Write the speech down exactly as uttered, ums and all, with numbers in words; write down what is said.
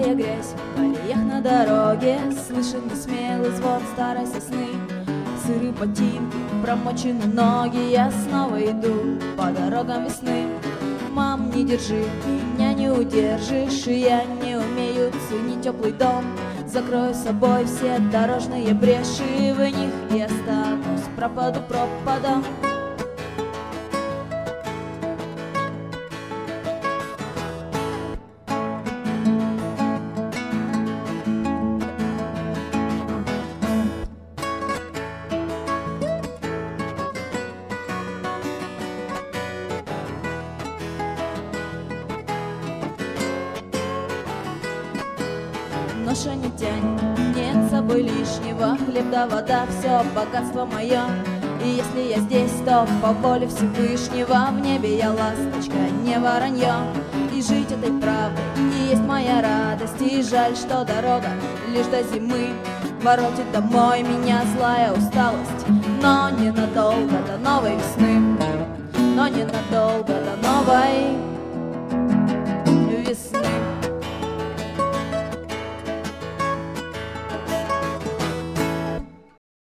Белая грязь в колеях на дороге, слышен несмелый звон старой сосны. Сырые ботинки, промочены ноги, я снова иду по дорогам весны. Мам, не держи, меня не удержишь, и я не умею ценить теплый дом. Закрою собой все дорожные бреши, в них и останусь, пропаду пропадом. Ноша не тянет, нет с собой лишнего, хлеб да вода, все богатство мое. И если я здесь, то по воле Всевышнего, в небе я ласточка, не воронье. И жить этой правдой и есть моя радость, и жаль, что дорога лишь до зимы воротит домой меня злая усталость. Но ненадолго до новой весны, но ненадолго до новой весны.